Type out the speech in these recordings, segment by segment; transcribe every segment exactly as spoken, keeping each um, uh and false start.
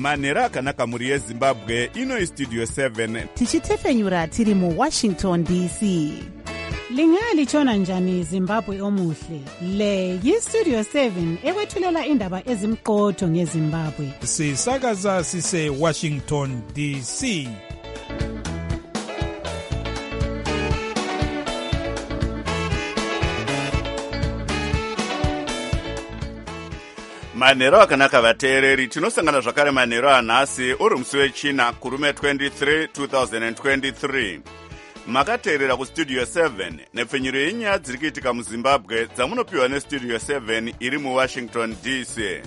manhero akanaka mhuri yezimbabwe. Ino istudio seven tichitefenyura tiri muwashington D C. Lingalitshona njani Zimbabwe omuhle? Le yistudio seven ekwethulela indaba ezimqotho ngeZimbabwe. Sisakaza sise Washington D C. manhero akanaka vateereri, tinosangana zvakare manhero anhasi uri musi wechina kurume twenty-three two thousand twenty-three. Makateerera kustudio seven nepfenyuro yenyaya dziri kuitika muzimbabwe dzamunopiwa nestudio seven iri muwashington D C.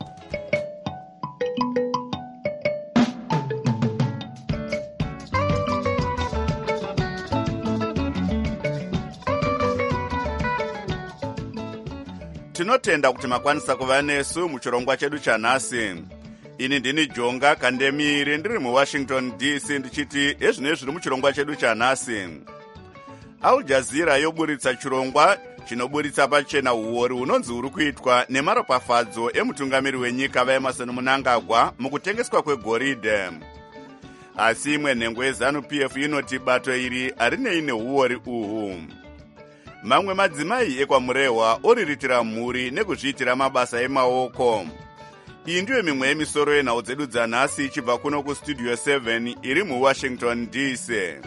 Tinotenda kuti makwanisa kuva nesu muchirongwa chedu chanhasi. Ini ndini Jonga Kandemiri ndiri muwashington D C ndichiti ezvinezvi zviri muchirongwa chedu chanhasi. Al Jazeera yoburitsa chirongwa chinoburitsa pachena uori hunonzi huri kuitwa nemaropafadzo emutungamiri wenyika vaEmmerson Mnangagwa mukutengeswa kwegoridhe. Asi imwe nhengo yeZanu P F inoti bato iri harineine uori uhu. Mamwe madzimai ekwamurehwa oriritira mhuri nekuzviitira mabasa emaoko. Iyi ndiyo mimwe yemisoro yenhau dzedu dzanhasi ichibva kuno kustudio seven iri muwashington D C.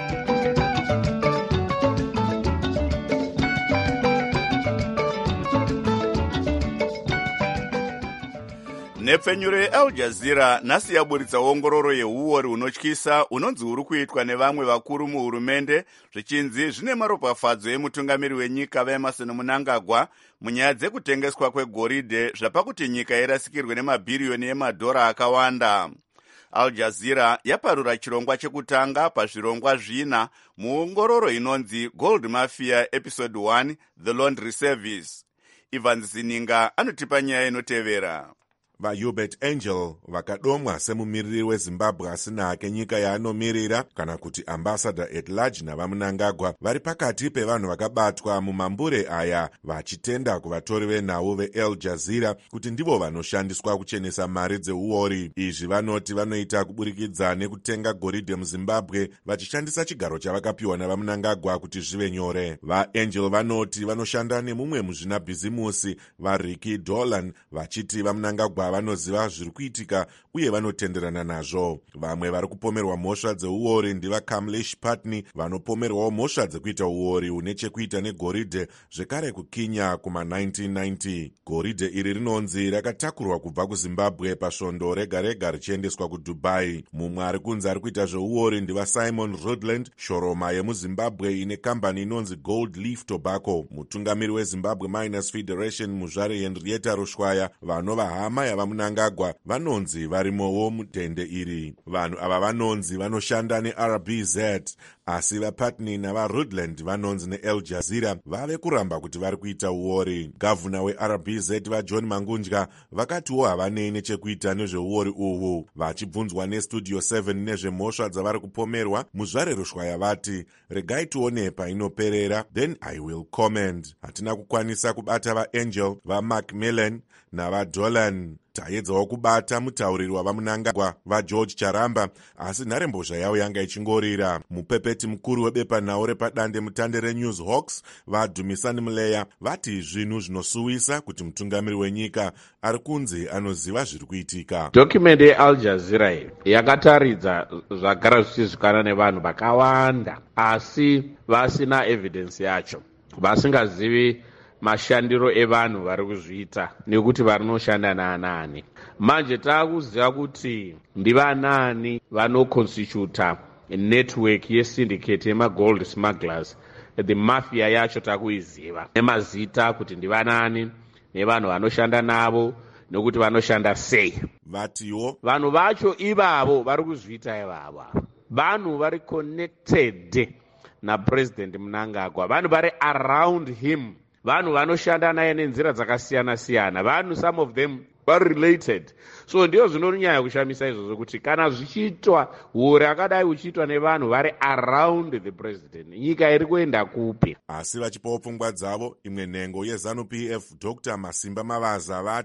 Nepfenyuro yeAl Jazeera nhasi yaburitsa ongororo yeuori hunotyisa hunonzi huri kuitwa nevamwe vakuru muhurumende zvichinzi zvine maropafadzo emutungamiri wenyika vaEmmerson Mnangagwa munyaya dzekutengeswa kwegoridhe zvapakuti nyika irasikirwe nemabhiriyoni emadhora akawanda. Al Jazeera yaparura chirongwa chekutanga pazvirongwa zvina muongororo inonzi Gold Mafia Episode one The Laundry Service. Ivan Zininga anotipa nyaya inotevera. VaHubert Angel vakadomwa semumiriri weZimbabwe asina hake nyika yaanomirira kana kuti ambassador at large navaMnangagwa vari pakati pevanhu vakabatwa mumambure aya vachitenda kuvatori venhau veAl Jazeera kuti ndivo vanoshandiswa kuchenesa mari dzeuori. Izvi vanoti vanoita kuburikidza nekutenga goridhe muZimbabwe vachishandisa chigaro chavakapiwa navaMnangagwa kuti zvive nyore. VaAngel vanoti vanoshanda nemumwe muzvinabhizimusi vaRicky Dolan vachiti vaMnangagwa vanoziva zviri kuitika uye vanotenderana nazvo. Vamwe vari kupomerwa mhosva dzeuori ndivaKamlesh Patni vanopomerwawo mhosva dzekuita uori hune chekuita negoridhe zvekare kukinya kuma nineteen ninety. Goridhe iri rinonzi rakatakurwa kubva kuZimbabwe pasvondo rega rega richiendeswa kuDubai. Mumwe ari kunzi ari kuita zveuori ndivaSimon Rudland, shoroma yemuZimbabwe ine kambani inonzi Gold Leaf Tobacco. Mutungamiri weZimbabwe Miners Federation muzvare Henrietta Rushwaya vanova hama yavaMnangagwa vanonzi varimowo mudhende iri. Vanhu ava vanonzi vanoshanda neR B Z asi vaPatni navaRudland vanonzi neAl Jazeera vave kuramba kuti vari kuita uori. Gavhuna weR B Z vaJohn Mangunja vakatiwo havanei nechekuita nezveuori uhu. Vachibvunzwa nestudio seven nezvemhosva dzavari kupomerwa, muzvare Rushwaya vati regai tione painoperera then I will comment. Hatina kukwanisa kubata vaAngel, vaMacmillan navaDolan. Taedzawo kubata mutauriri wavaMnangagwa vaGeorge Charamba asi nharembozha yavo yanga ichingorira. Mupepeti mukuru webepanhau repadande mutande reNews Hawks vaDumisani Mleya vati zvinhu zvinosuwisa kuti mutungamiri wenyika ari kunzi anoziva zviri kuitika. Document yeAl Jazeera yakataridza zvagara zvichizvikana nevanhu vakawanda asi vasina evidence yacho, vasingazivi mashandiro evanhu vari kuzviita nekuti varinoshanda naanani. Manje taakuziva kuti ndivanani vanoconstituta network yesyndicate yemagold smugglers. The mafia yacho takuiziva nemazita kuti ndivanani nevanhu vanoshanda navo nekuti vanoshanda sei. Vatiwo vanhu vacho ivavo vari kuzviita ivava vanhu vari connected naPresident Mnangagwa, vanhu vari around him, vanhu vanoshanda naye nenzira dzakasiyana siyana, vanhu some of them are related. So ndiyo zvinonyanya kushamisa izvozvo kuti kana zvichiitwa uori akadai uchiitwa nevanhu vari around the president, nyika iri kuenda kupi? Asi vachipawo pfungwa dzavo, imwe nhengo yeZanu P F Doctor Masimba Mavaza vati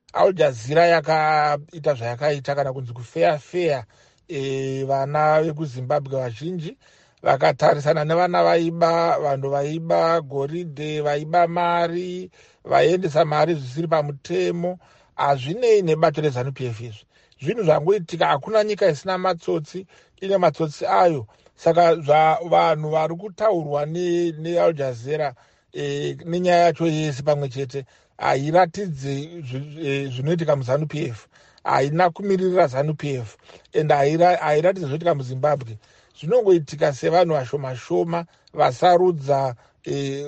Al Jazeera yakaita zvayakaita kana kunzi kufeya feya e, vana vekuzimbabwe vazhinji vakatarisana nevana vaiba vanhu vaiba goridhe vaiba mari vaiendesa mari zvisiri pamutemo. Hazvinei nebato reZANU-P F izvi zvinhu zvangoitika. Hakuna nyika isina matsotsi, ine matsotsi ayo. Saka vanhu vari kutaurwa neAl Jazeera e, nenyaya yacho yese pamwe chete hairatidze zvinoitika muZANU-P F, haina kumirira ZANU-P F and hairatidze zvinoitika muZimbabwe. Zvinongoitika sevanhu vashoma shoma vasarudza e,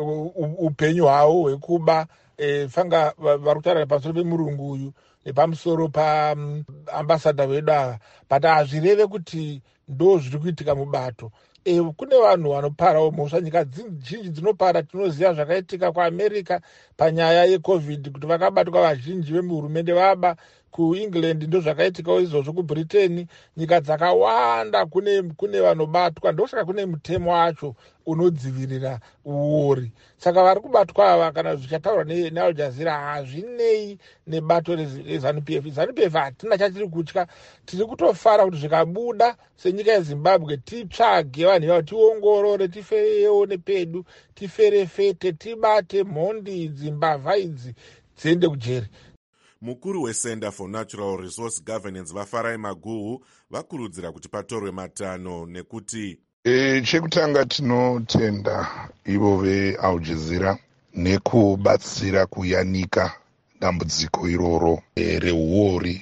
upenyu hwavo hwekuba e, fanga vari kutaura pamusoro pemurungu uyu nepamusoro paambasada wedu ava, but hazvireve kuti ndo zviri kuitika mubato. E, kune vanhu vanoparawo mhosva. Nyika zhinji dzinopara. Tinoziva zvakaitika kuAmerica panyaya yeCovid kuti vakabatwa vazhinji vemuhurumende vaba. KuEngland ndo zvakaitikawo izvozvo. kuBritain nyika dzakawanda kune kune vanobatwa. Ndosaka kune mutemo wacho unodzivirira uori. Saka vari kubatwa ava kana zvichataurwa neAl Jazeera hazvinei nebato reZANU-P F. ZANU-P F hatina chatiri kutya. Tiri kutofara kuti zvikabuda senyika yeZimbabwe titsvage vanhu ivavo, tiongorore, tifeyewo nepedu, tiferefete, tibate mhondi idzi, mbavha idzi dziende kujeri. Mukuru weCenter for Natural Resource Governance vaFarai Maguhu vakurudzira kuti patorwe matanho nekuti e, chekutanga tinotenda ivo veAl Jazeera nekubatsira kuyanika dambudziko iroro e, reuori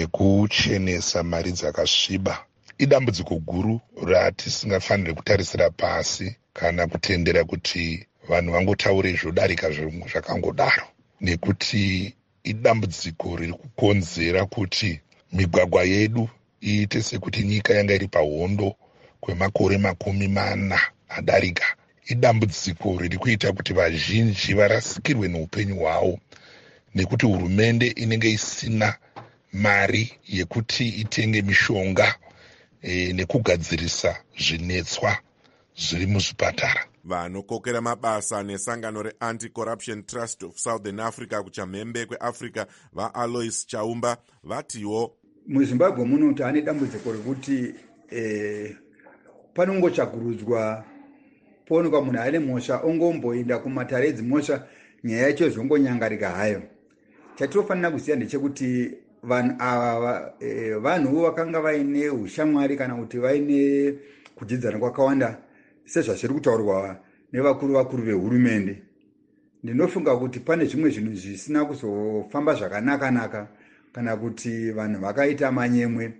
nekuchenesa mari dzakasviba. Idambudziko guru ratisingafaniri kutarisira pasi kana kutendera kuti vanhu vangotaure zvodarika zvakangodaro, nekuti idambudziko riri kukonzera kuti migwagwa yedu iite sekuti nyika yanga iri pahondo kwemakore makumi mana adarika. Idambudziko riri kuita kuti vazhinji varasikirwe neupenyu hwavo nekuti hurumende inenge isina mari yekuti itenge mishonga e, nekugadzirisa zvinetswa zviri muzvipatara. Vanokokera mabasa nesangano reAnti-Corruption Trust of Southern Africa kuchamhembe kweAfrica vaAlois Chaumba vatiwo muZimbabwe muno ane dambudziko rekuti eh, panongotsvakurudzwa poonekwa munhu ane mhosva ongomboenda kumatare edzimhosva, nyaya yacho zvongonyangarika hayo. Chatinofanira kuziva ndechekuti vanhu ava eh, vanhuwo vakanga vaine ushamwari kana kuti vaine kudyidzana kwakawanda sezvazviri kutaurwa nevakuru vakuru vehurumende. Ndinofunga kuti pane zvimwe zvinhu zvisina kuzofamba zvakanaka-naka kana kuti vanhu vakaita manyemwe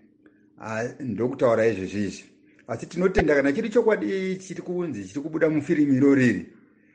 ndokutaura izvezvizvi. Asi tinotenda kana chiri chokwadi chiri kunzi chiri kubuda mufirimu iroriri,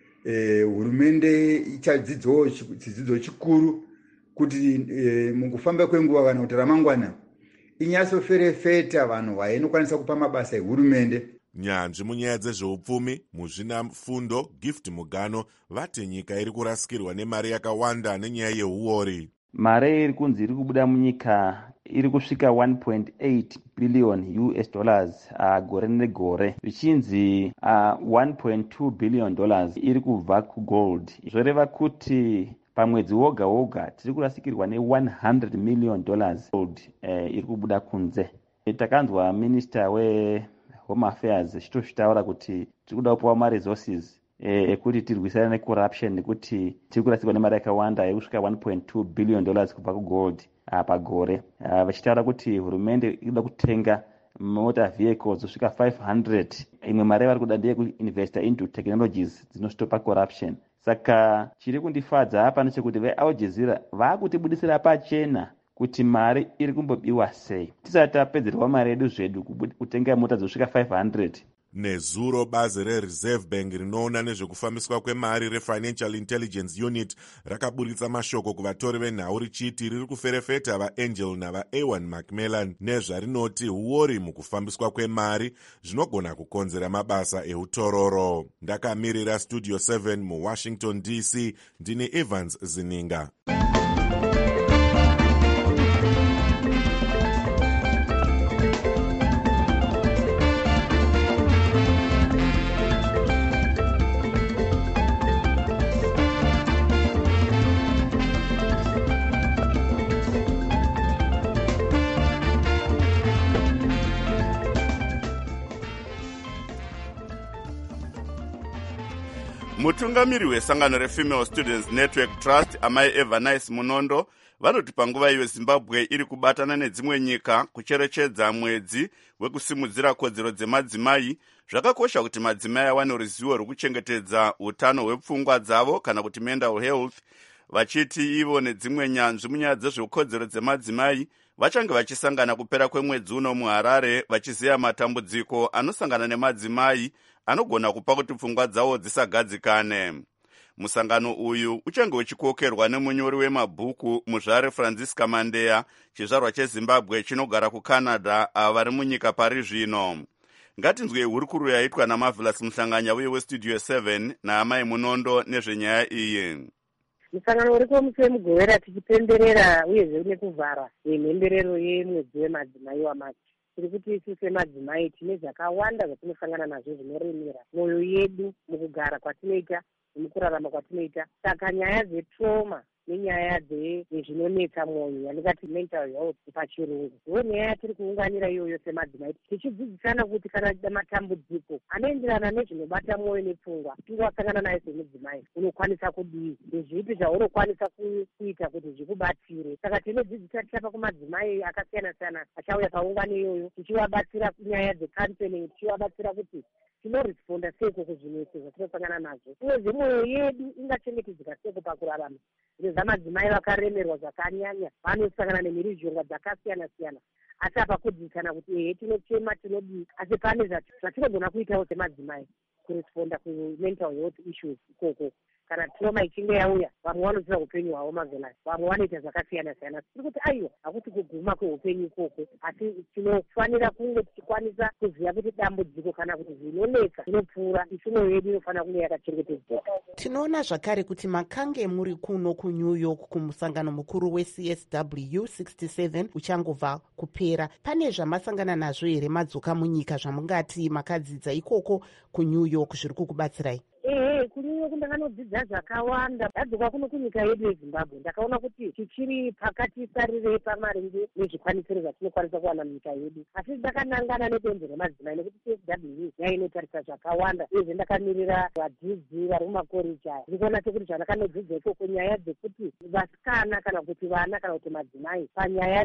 eh, hurumende ichadzidzawo chidzidzo chikuru kuti eh, mukufamba kwenguva kana kuti ramangwana inyatsoferefeta vanhu vainokwanisa kupa mabasa ehurumende. Nyanzvi munyaya dzezveupfumi muzvinafundo Gift Mugano vati nyika iri kurasikirwa nemari yakawanda nenyaya yeuori. Mari iri kunzi iri kubuda munyika iri kusvika one point eight billion U S dollars uh, gore negore, zvichinzi uh, one point two billion dollars iri kubva kugold. Zvoreva kuti pamwedzi woga woga tiri kurasikirwa ne one hundred million dollars gold uh, iri kubuda kunze. Takanzwa minister we Home Affairs chitozvitaura kuti tiri kuda kupiwa maresources ekuti tirwisana necorruption nekuti tiri kurasikirwa nemari yakawanda yekusvika one point two billion dollars kubva kugold pagore. Vachitaura kuti hurumende inoda kutenga motor vehicles kusvika five hundred. Imwe mari vari kuda ndeye kuinvesta into technologies dzinostopa corruption. Saka chiri kundifadza hapa ndechekuti veAl Jazeera vaakutibudisira pachena kuti mari iri kumbobiwa sei. Tisati tapedzerwa mari yedu zvedu kutenga mota dzosvika five hundred. Nezuro bazi reReserve Bank rinoona nezvekufambiswa kwemari reFinancial Intelligence Unit rakaburitsa mashoko kuvatori venhau richiti riri kuferefeta vaAngel navaA one Macmillan nezvarinoti uori mukufambiswa kwemari zvinogona kukonzera mabasa eutororo. Ndakamirira Studio seven muWashington D C, ndini Evans Zininga. mutungamiri wesangano refemale students network trust amai evanice munondo vanoti panguva iyo zimbabwe iri kubatana nedzimwe nyika kucherechedza mwedzi wekusimudzira kodzero dzemadzimai, zvakakosha kuti madzimai awane ruzivo rwekuchengetedza utano hwepfungwa dzavo kana kuti mental health, vachiti ivo nedzimwe nyanzvi munyaya dzezvekodzero dzemadzimai vachange vachisangana kupera kwemwedzi uno muharare vachiziva matambudziko anosangana nemadzimai anogona kupa kuti pfungwa dzavo dzisagadzikane. Musangano uyu uchange uchikokerwa nemunyori wemabhuku muzvare Francisca Mandeya, chizvarwa chezimbabwe chinogara kucanada, ava vari munyika pari zvino. Ngatinzwe hurukuru yaitwa naMarvelous Muhlanganya uye westudio seven naamai Munondo nezvenyaya iyi. Musangano uri kumuswe mugowera tichipemberera uyezve nekuvhara mhemberero yemwedzi wemadzimai wamachi. Tiri kuti isu semadzimai tine zvakawanda zvatinosangana nazvo zvinoremera mwoyo yedu mukugara kwatinoita nemukurarama kwatinoita. Saka nyaya dzetrauma nenyaya dzezvinonetsa mwoyo yanikati mental health pachirungu ndiyo nyaya yatiri kuunganira iyoyo semadzimai, tichidzidzisana kuti kana matambudziko anoenderana nezvinobata mwoyo nepfungwa tinge wasangana naye semudzimai unokwanisa kudii, nezvipi zvaunokwanisa kuita kuti zvikubatsire. Saka tinodzidzisa tichapa kumadzimai akasiyana siyana achauya paungano iyoyo, tichivabatsira nyaya dzecounseling, tichivabatsira kuti tinoresponda seiko kuzvinese zvatinosangana nazvo, uyezve mwoyo yedu ingachengetedzeka seiko pakurarama. Zvamadzimai vakaremerwa zvakanyanya vanosangana nemhirizhonga dzakasiyana siyana, asi apa kudzidzisana kuti ehe tinochema tinodii, asi pane zvatinogona kuitawo semadzimai kuresponda kumental health issues ikoko. Kana trauma ichinge yauya vamwe vanozira upenyu hwavo Marvelous, vamwe vanoita zvakasiyana siyana. Tiri kuti aiwa hakuti kuguma kweupenyu ikoko, asi tinofanira kunge tichikwanisa kuziva kuti dambudziko kana kuti zvinonetsa zvinopfuura isi mwoyo yedu inofanira kunge yakachengetedzeka. Tinoona zvakare kuti makange muri kuno kuNew York kumusangano mukuru weC S W sixty-seven uchangobva kupera, pane zvamasangana nazvo here madzoka munyika zvamungati makadzidza ikoko kuNew York zviri kukubatsirai? Ehe, kunyuyo kundakanodzidza zvakawanda. Ndadzoka kuno kunyika yedu yeZimbabwe ndakaona kuti tichiri pakati sarirei pamaringe nezvikwanisiro zvatinokwanisa kuwana munyika yedu, asi ndakanangana nedonzvo remadzimai nekuti C S W yainotarisa zvakawanda, uyezve ndakamirira vadzidzi vari mumakoreji aya. Ndikuona sekuti zvandakanodzidza ikoko nyaya dzekuti vasikana kana kuti vana kana kuti madzimai panyaya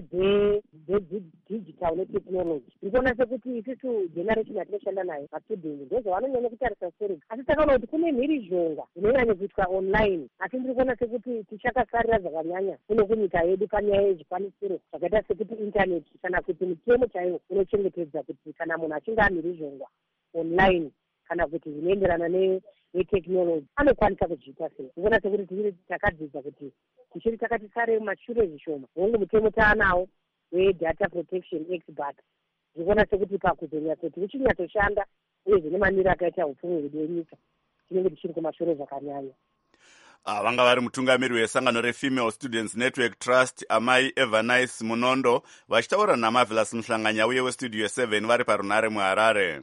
dzedigital netechnology, ndikuona sekuti isusu generation yatinoshanda nayo mastudent ndozvavanonyanya kutarisa seri, asi takaona kuti kune mhirizhonga inonyanya kuitwa online, asi ndiri kuona sekuti tichakasarira zvakanyanya kuno kunyika yedu panyaya yezvikwanisiro zvakaita sekuti internet kana kuti mutemo chaiwo unochengetedza kuti kana munhu achinge amhirizhonga online kana kuti zvinoenderana netechnology anokwanisa kuzviita sei. Ndikuona sekuti tichiri takadzidza kuti tichiri takati sarei mumashure zvishoma, hongu mutemo taanawo wedata protection act, but ndikuona sekuti pakuzonyatsoti uchinyatsoshanda uyezve nemaniro akaita upfumi hwedu wenyika tinenge tichiri kumashure zvakanyanya. Ah, vanga vari mutungamiri wesangano refemale students network trust amai Evanice Munondo vachitaura naMarvelous Muhlanganya uye westudio seven vari parunare muHarare.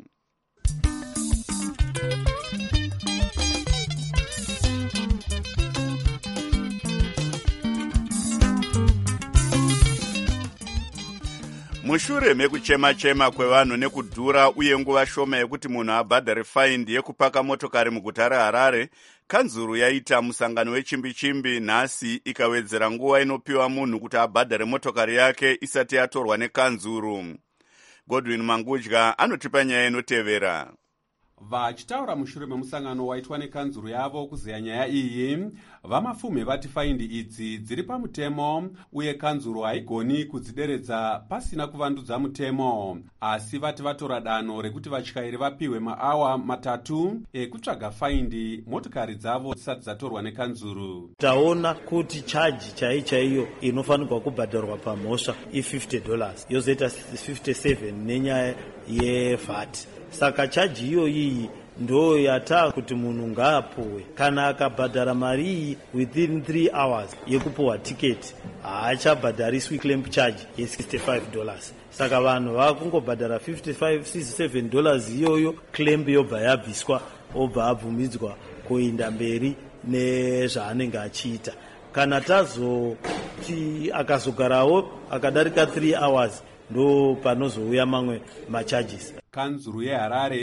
Mushure mekuchema-chema kwevanhu nekudhura uye nguva shoma yekuti munhu abhadhare faindi yekupaka motokari muguta reHarare, kanzuru yaita musangano wechimbi-chimbi nhasi ikawedzera nguva inopiwa munhu kuti abhadhare motokari yake isati yatorwa nekanzuru. Godwin Mangudya anotipa nyaya inotevera. Vachitaura mushure memusangano waitwa nekanzuru yavo kuzeya nyaya iyi, vamafume vati faindi idzi dziri pamutemo uye kanzuru haigoni kudzideredza pasina kuvandudza mutemo, asi vati vatora danho rekuti vatyairi vapiwe maawa matatu ekutsvaga faindi motokari dzavo dzisati dzatorwa nekanzuru. Taona kuti chaji chai chaiyo inofanirwa kubhadharwa pamhosva i-fifty dollars yozoita fifty-seven nenyaya yevat. Saka chaji iyo iyi ndo yata kuti munhu ngaapuwe. Kana akabhadhara mari iyi within three hours yekupuwa tiketi haachabhadhariswi claim charge ye sixty-five dollars. Saka vanhu vakungobhadhara fifty-five sixty-seven dollars iyoyo, claim yobva yabviswa, obva abvumidzwa kuenda mberi nezvaanenge achiita. Kana tazoti akazogarawo akadarika three hours ndo panozouya mamwe macharges. Kanzuru yeHarare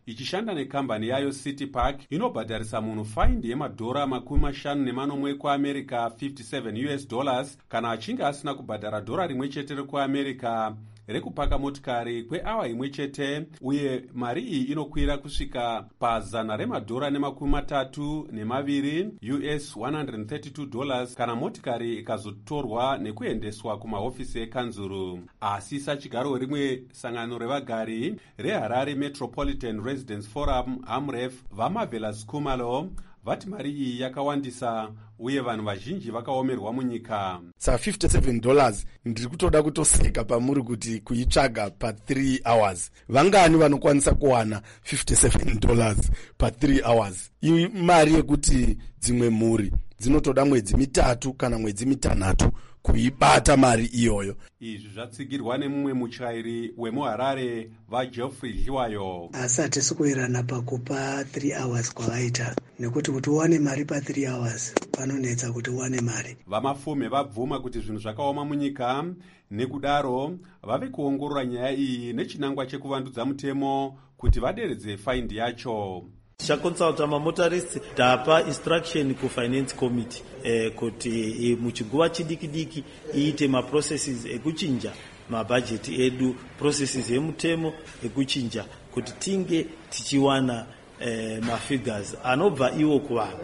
ichishanda nekambani yayo City Park inobhadharisa munhu faindi yemadhora makumi mashanu nemanomwe ekuamerica fifty-seven US dollars kana achinge asina kubhadhara dhora rimwe chete rekuamerica rekupaka motikari kweawa imwe chete, uye mari iyi inokwira kusvika pazana remadhora nemakumi matatu nemaviri US one hundred thirty-two dollars kana motikari ikazotorwa nekuendeswa kumahofisi ekanzuru. Asi sachigaro rimwe sangano revagari reHarare Metropolitan Residence Forum AMREF vaMarvelous Khumalo vati mari iyi yakawandisa uye vanhu vazhinji vakaomerwa munyika. Sa fifty-seven dollars ndiri kutoda kutoseka pamuri kuti kuitsvaga pa three hours. Vangani vanokwanisa kuwana fifty-seven dollars pa three hours? Iyi mari yekuti dzimwe mhuri dzinotoda mwedzi mitatu kana mwedzi mitanhatu kuibata mari iyoyo. Izvi zvatsigirwa nemumwe muchairi wemuHarare vaGeoffrey Zhiwayo. Asi hatisi kuirana pakupa three hours kwavaita, nekuti kuti uwane mari pa three hours panonetsa kuti uwane mari. Vamafume vabvuma kuti zvinhu zvakaoma munyika, nekudaro vave kuongorora nyaya iyi nechinangwa chekuvandudza mutemo kuti vaderedze faindi yacho. Chakonsalta mamotorists tapa instruction ku finance committee eh, kuti eh, muchiguva chidiki diki iite ma processes ekuchinja ma budget edu, processes emutemo ekuchinja kuti tinge tichiwana eh, ma figures anobva iwo kuvanhu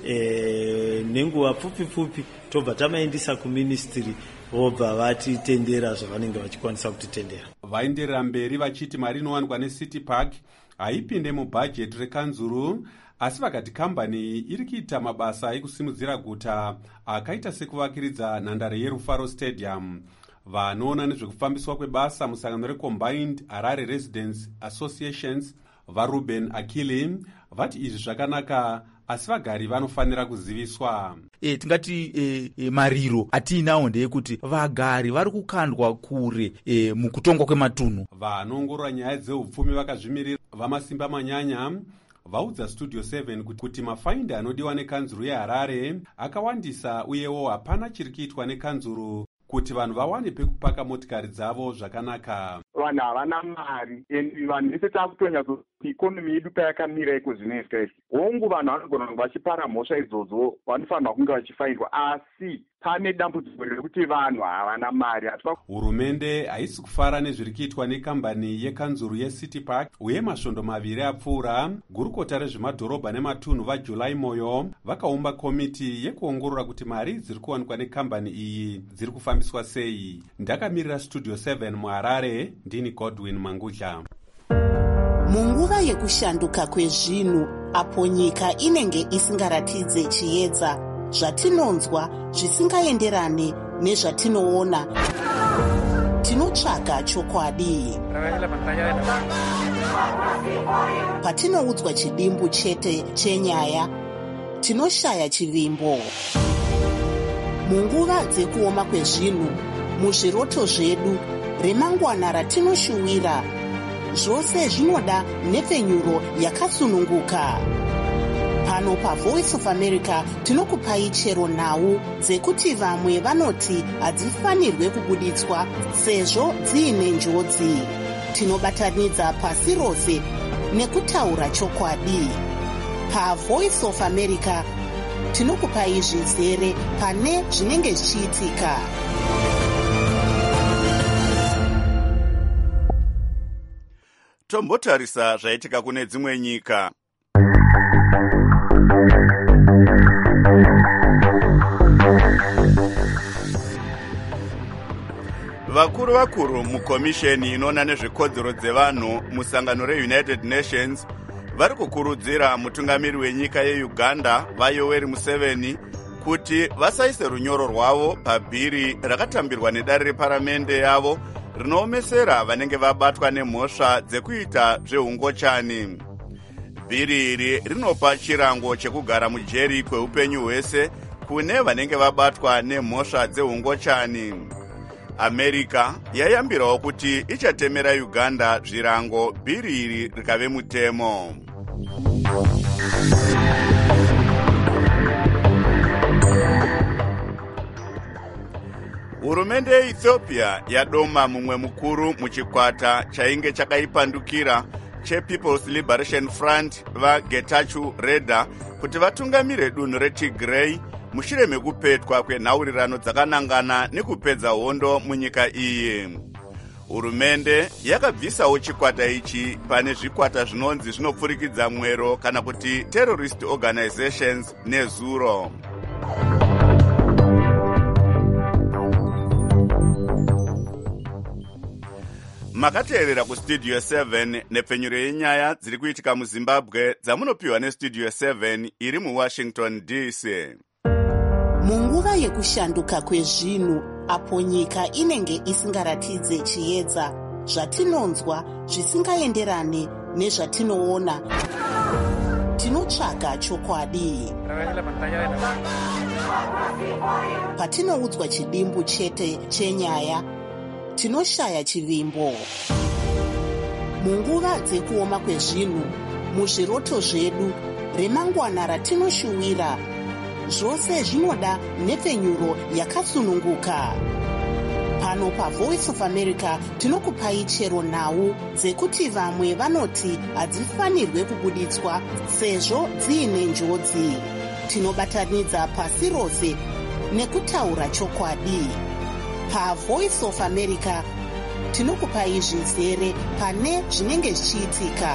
eh, nenguva pfupi pfupi tobva tamaendisa ku ministry vobva vatitendera zvavanenge vachikwanisa kutitendera. Vaenderera mberi vachiti mari inowanikwa neCity Park haipinde mubhajeti rekanzuru, asi vakati kambani iyi iri kuita mabasa ekusimudzira guta akaita sekuvakiridza nhandare yeRufaro Stadium. Vanoona nezvekufambiswa kwebasa musangano reCombined Harare Residents Associations vaRuben Akili vati izvi zvakanaka, asi vagari vanofanira kuziviswa. E, tingati e, e, mariro atiinawo ndeyekuti vagari vari kukandwa kure e, mukutongwa kwematunhu. Vanoongorora nyaya dzeupfumi vakazvimirira vamasimba manyanya vaudza Studio seven kuti mafaindi anodiwa nekanzuru yeHarare akawandisa, uyewo hapana chiri kuitwa nekanzuru kuti vanhu vawane pekupaka motikari dzavo zvakanaka. Vanhu havana mari, vanhu vese takutonya kuti ikonomi yedu payakamira iko zvinoizwa izvi. Hongu vanhu vanogona kunge vachipara mhosva idzodzo vanofanirwa kunge vachifairwa, asi pane dambudziko rekuti vanhu havana mari. Hurumende haisi kufara nezviri kuitwa nekambani yekanzuru yeCity Park, uye masvondo maviri apfuura gurukota rezvemadhorobha nematunhu vaJuly Moyo vakaumba komiti yekuongorora kuti mari dziri kuwanikwa nekambani iyi dziri kufambiswa sei. Ndakamirira Studio seven muHarare, ndini Godwin Mangudla. Munguva yekushanduka kwezvinhu, apo nyika inenge isingaratidze chiedza, zvatinonzwa zvisingaenderane nezvatinoona, tinotsvaga chokwadi. Patinoudzwa chidimbu chete chenyaya, tinoshaya chivimbo. Munguva dzekuoma kwezvinhu, muzviroto zvedu, remangwana ratinoshuwira, zvose zvinoda nhepfenyuro yakasununguka. Pano paVoice of America tinokupai chero nhau dzekuti vamwe vanoti hadzifanirwe kubuditswa sezvo dziine njodzi. Tinobatanidza pasi rose nekutaura chokwadi. PaVoice of America tinokupai zvizere pane zvinenge zvichiitika. Tombotarisa zvaitika kune dzimwe nyika. Vakuru vakuru mukomisheni inoona nezvekodzero dzevanhu musangano reUnited Nations vari kukurudzira mutungamiri wenyika yeUganda vaYoweri Museveni kuti vasaise runyoro rwavo pabhiri rakatambirwa nedare reparamende yavo rinoomesera vanenge vabatwa nemhosva dzekuita zveungochani. Bhiri iri rinopa chirango chekugara mujeri kweupenyu hwese kune vanenge vabatwa nemhosva dzeungochani. America yayambirawo kuti ichatemera Uganda zvirango bhiri iri rikave mutemo. Hurumende yeEthiopia yadoma mumwe mukuru muchikwata chainge chakaipandukira chePeople's Liberation Front vaGetachew Reda kuti vatungamire dunhu reTigray mushure mekupetwa kwenhaurirano dzakanangana nekupedza hondo munyika iyi. Hurumende yakabvisawo chikwata ichi pane zvikwata zvinonzi zvinopfurikidza mwero kana kuti terrorist organizations nezuro. Makateerera kustudio seven nepfenyuro yenyaya dziri kuitika muZimbabwe dzamunopiwa nestudio seven iri muWashington D C. Munguva yekushanduka kwezvinhu apo nyika inenge isingaratidze chiedza, zvatinonzwa zvisingaenderane nezvatinoona, tinotsvaga chokwadi. Patinoudzwa chidimbu chete chenyaya, tinoshaya chivimbo. Munguva dzekuoma kwezvinhu, muzviroto zvedu, remangwana ratinoshuwira, zvose zvinoda nepfenyuro yakasununguka. Pano paVoice of America tinokupai chero nhau dzekuti vamwe vanoti hadzifanirwe kubuditswa sezvo dziine njodzi. Tinobatanidza pasi rose nekutaura chokwadi. PaVoice of America tinokupai zvizere pane zvinenge zvichiitika.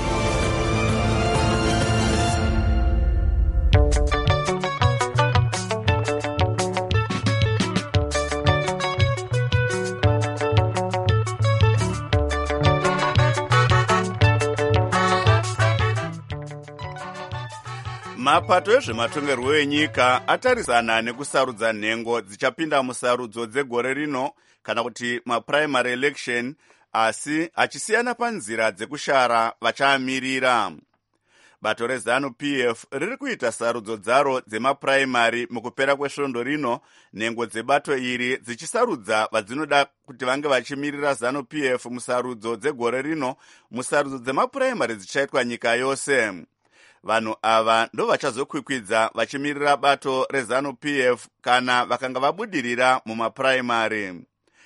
Mapato ezvematongerwo enyika atarisana nekusarudza nhengo dzichapinda musarudzo dzegore rino kana kuti maprimary election, asi achisiyana panzira dzekushara vachamirira. Bato reZanu-P F riri kuita sarudzo dzaro dzemaprimary mukupera kwesvondo rino, nhengo dzebato iri dzichisarudza vadzinoda kuti vange vachimirira ZANU-P F musarudzo dzegore rino. Musarudzo dzemaprimary dzichaitwa nyika yose. Vanhu ava ndo vachazokwikwidza vachimirira bato reZanu-P F kana vakanga vabudirira mumaprimary.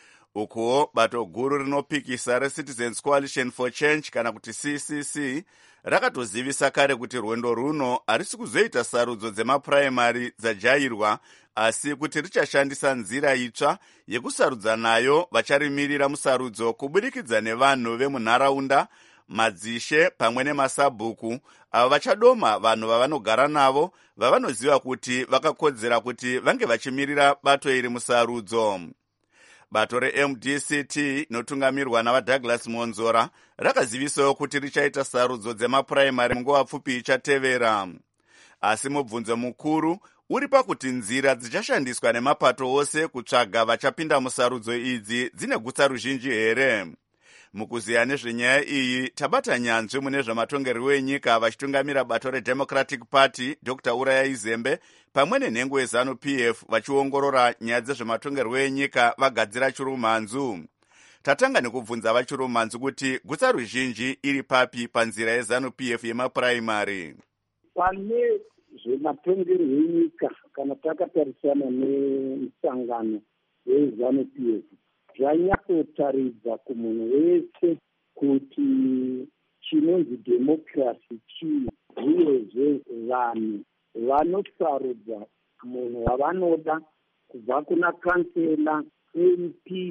Ukuwo bato guru rinopikisa reCitizens Coalition for Change kana kuti C C C rakatozivisa kare kuti rwendo runo harisi kuzoita sarudzo dzemaprimary dzajairwa, asi kuti richashandisa nzira itsva yekusarudza nayo vacharimirira musarudzo kubudikidza nevanhu vemunharaunda, madzishe pamwe nemasabhuku avo vachadoma vanhu vavanogara navo vavanoziva kuti vakakodzera kuti vange vachimirira bato iri musarudzo. Bato reM D C T inotungamirwa navaDouglas Monzora rakazivisawo kuti richaita sarudzo dzemaprimary munguva pfupi ichatevera, asi mubvunzo mukuru uri pakuti nzira dzichashandiswa nemapato ose kutsvaga vachapinda musarudzo idzi dzine gutsa ruzhinji here. Mukuziya nezvenyaya iyi tabata nyanzvi mune zvematongerwo enyika vachitungamira bato reDemocratic Party Doctor Urayai Zembe pamwe nenhengo yeZanu-P F vachiongorora nyaya dzezvematongerwo enyika vagadzira chirumanzu. Tatanga nekubvunza vachirumanzu kuti gutsa ruzhinji iri papi panzira yeZanu-P F yemaprimary. Pane zvematongerwo enyika kana takatarisana nemusangano weZanu-P F zvanyatsotaridza kumunhu wese kuti chinonzi democracy chii, uyezve vanhu vanosarudza munhu wavanoda kubva kuna kansela, M P,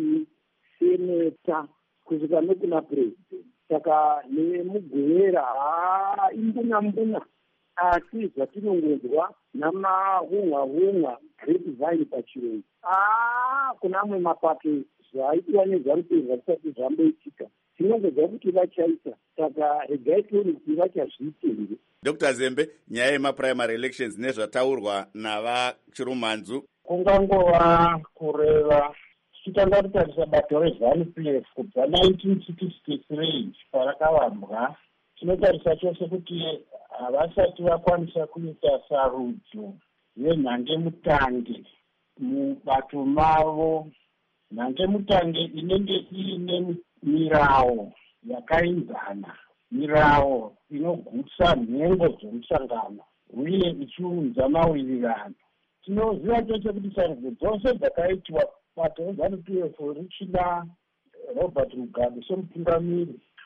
seneta kusvika nokuna president. Saka nemugowera haa imbuna mbuna, asi zvatinongonzwa namahunga-hunga grapevine pachirungu, haa kuna amwe mapato zvaitwa neZanu-P F zvisati zvamboitika tinongozva kuti vachaita, saka regai tione kuti vachazviitenge. Doctor Zembe, nyaya yemaprimary elections nezvataurwa navachirumanzu kungangova kureva tichitanga kutarisa bato reZanu-P F kubva nineteen sixty-three parakavambwa. Tinotarisa chose kuti havasati vakwanisa kuita sarudzo yenhange mutange mubato mavo, nhange mutange inenge iine mirawo yakainzana, mirawo inogutsa nhengo dzomusangano uye ichiunza mawirirano. Tinoziva chose kuti sarudzo dzose dzakaitwa bato reZanu-P F richina Robert Mugabe semutungamiri,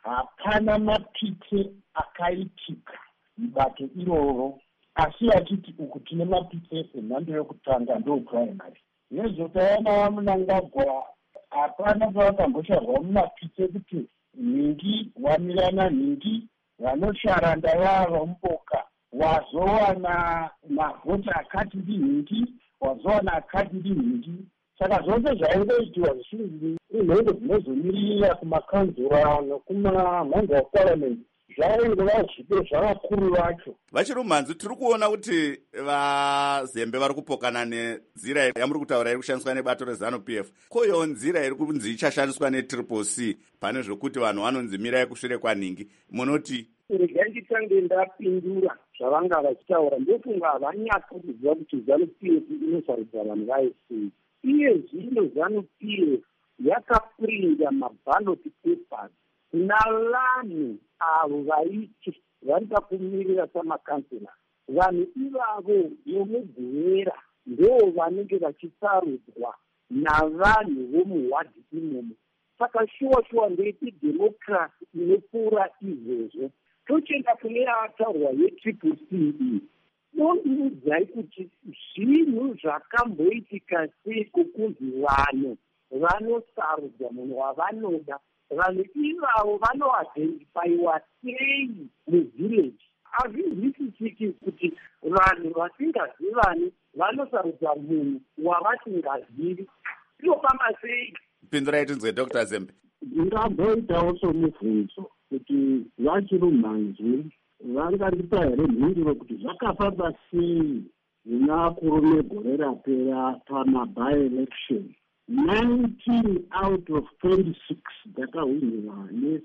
hapana mapite akaitika mubato iroro, asi vachiti uku tine mapite emhando yokutanga ndopuraimary. Nezotaona vamunangagwa hapana pavakambosharwa mumapite kuti nhingi wamirana nhingi, vanosharanda vava muboka wazowana mavhota akati ndinhingi, wazowana akati ndinhingi. Saka zvose zvaingoitiwa zvichinzi inhendo dzinozomirira kumakanzura nokumamhanza eparamendi zvaingova zvipo zvavakuru vacho. Vachiri mhanzu tiri kuona kuti vazembe vari kupokana nenzira yamuri kutaura iri kushandiswa nebato rezanu-P F. Koyo nzira iri kunzi ichashandiswa netriple C pane zvokuti vanhu vanonzi mirai kushure kwanhingi. Munoti rega nditange ndapindura zvavanga vachitaura, ndofunga havanyatsa kuziva kuti zanu-P F inosarudza vanhu vaisei. Iye zvino zanu-P F yakaprinda maballot papers navanhu avo vaiti vari pakumirira samakansela. Vanhu ivavo vomugwera ndo vanenge vachisarudzwa navanhu vomuhwadhi imomo. Saka shuwa shuwa ndeiti democracy inopfuura izvozvo. Tochenda kune yataurwa yetriple C iyi, dondiudzai kuti zvinhu zvakamboitika seiko kunzi vanhu vanosarudza munhu wavanoda. Vanhu ivavo vanoidentifiwa sei muvhileji? Hazvizwisisiki kuti vanhu vasingazivani vanosarudza munhu wavasingazivi. Inofamba sei? Pindurai tinzwe Doctor Zembe. Ndingamboitawo somubvunzo kuti vachiri mhanzu vangandipa here mhinduro kuti zvakafamba sei zvinakuru negore rapera pamaby-election. nineteen out of twenty-six dzakahwinwa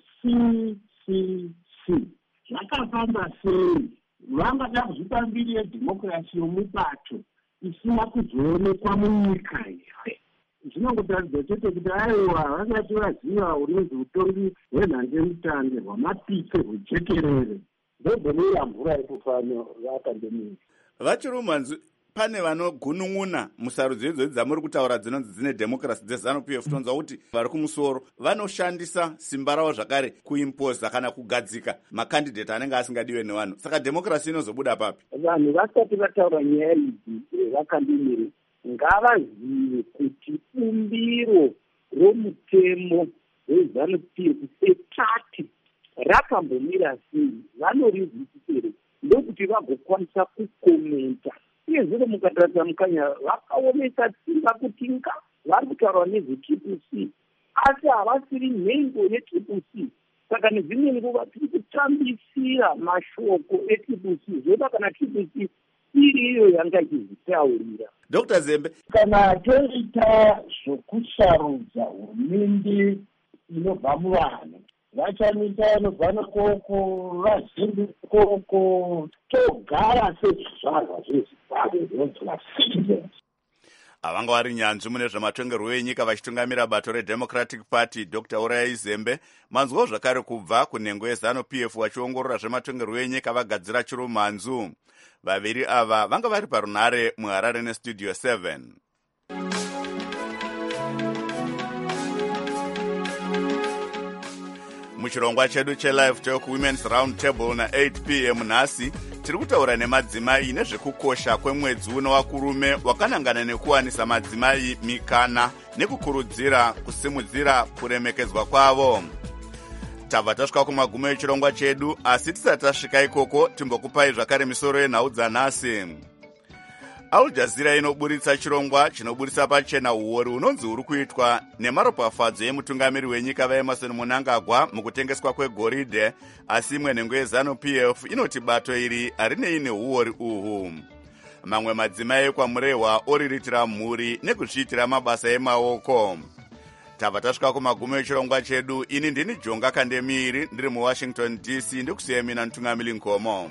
ne-C C C. Zvakafamba sei? Vangada kuzvipa mbiri yedhimokirasi yomubato isina kuzoonekwa munyika here. Zvinongotaridza chete kuti aiwa vasati vaziva unonzi utongi hwenhangemutange hwamapite hwejekerere ndobonera mvura yekufana vakandemiri. Vachiri mhanzu pane vanogunun'una musarudzo idzodzi dzamuri kutaura dzinonzi dzine dhemokirasi dzezanu-P F. Tonzwa kuti vari kumusoro vanoshandisa simba ravo zvakare kuimpoza kana kugadzika makandidheti anenge asingadiwe nevanhu. Saka dhemokirasi inozobuda papi? Vanhu vasati vataura nyaya idzi vakandimiri ngavazive kuti umbiro romutemo wezanu-P F setati rakambomira sei, vanorizwisisire ndokuti vagokwanisa kukomenta. Iye zvino mukatarisa mukanya vakaomesa simba kuti nga vari kutaura nezvetriple C asi havasiri nhengo yetriple C. Saka nezvimwe nguva tiri kutambisira mashoko etriple C zvoda kana triple C iri iyo yanga ichizvitaurira. Doctor Zembe, kana toita zvokusarudza hurumende inobva muvanhu, vachanoita vanobva nekoko, vazhinji koko, togara sezvizvarwa zvezimbabwe zvinonzi citizens. avanga vari nyanzvi mune zvematongerwo enyika vachitungamira bato redemocratic party Doctor Urai Zembe. Manzwawo zvakare kubva kunhengo yezanu-P F vachiongorora zvematongerwo enyika vagadzira chiro mhanzu. Vaviri ava vanga vari parunhare muHarare nestudio seven. Muchirongwa chedu chelive talk women's round table na eight p m nhasi tiri kutaura nemadzimai nezvekukosha kwemwedzi uno wakurume wakanangana nekuwanisa madzimai mikana nekukurudzira kusimudzira kuremekedzwa kwavo. Tabva tasvika kumagumo echirongwa chedu, asi tisati tasvika ikoko timbokupai zvakare misoro yenhau dzanhasi. Al Jazeera inoburitsa chirongwa chinoburitsa pachena uori unonzi uri kuitwa nemaropafadzo emutungamiri wenyika vaEmmerson Mnangagwa mukutengeswa kwegoridhe, asi imwe nhengo yezanu-P F inoti bato iri harinei neuori uhu. Mamwe madzimai kwamurehwa oriritira mhuri nekuzviitira mabasa emaoko. Tabva tasvika kumagumo echirongwa chedu. Ini ndini Jonga Kandemiri ndiri muWashington D C ndikusiya mina Ntungamili Nkomo.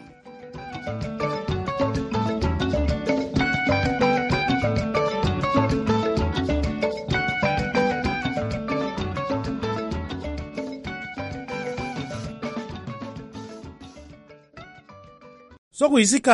Sokuyisikhathi